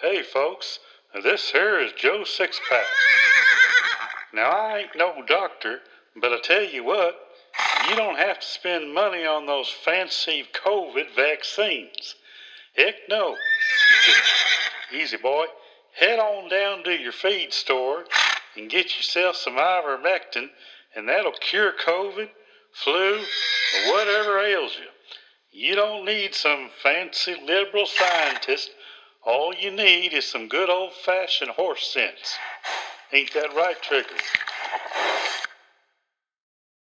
Hey folks, this here is Joe Sixpack. Now I ain't no doctor, but I tell you what, you don't have to spend money on those fancy COVID vaccines. Heck no. Easy boy, head on down to your feed store and get yourself some ivermectin, and that'll cure COVID, flu, or whatever ails you. You don't need some fancy liberal scientist. All you need is some good old-fashioned horse sense. Ain't that right, Trigger?